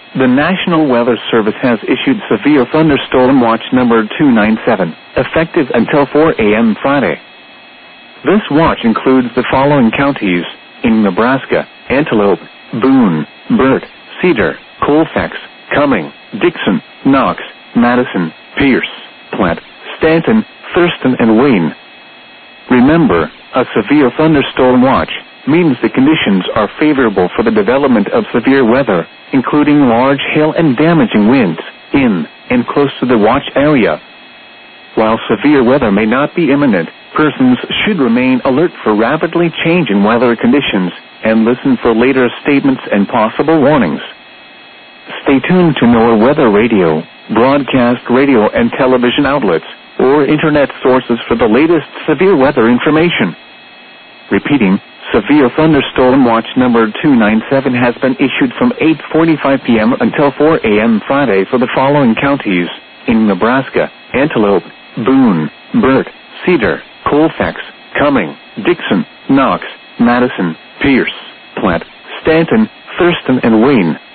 The National Weather Service has issued Severe Thunderstorm Watch number 297, effective until 4 a.m. Friday. This watch includes the following counties in Nebraska: Antelope, Boone, Burt, Cedar, Colfax, Cumming, Dixon, Knox, Madison, Pierce, Platte, Stanton, Thurston, and Wayne. Remember, a severe thunderstorm watch means the conditions are favorable for the development of severe weather, including large hail and damaging winds in and close to the watch area. While severe weather may not be imminent, persons should remain alert for rapidly changing weather conditions and listen for later statements and possible warnings. Stay tuned to NOAA Weather Radio, broadcast radio and television outlets, or internet sources for the latest severe weather information. Repeating, Severe Thunderstorm Watch number 297 has been issued from 8:45 p.m. until 4 a.m. Friday for the following counties in Nebraska: Antelope, Boone, Burt, Cedar, Colfax, Cumming, Dixon, Knox, Madison, Pierce, Platte, Stanton, Thurston, and Wayne.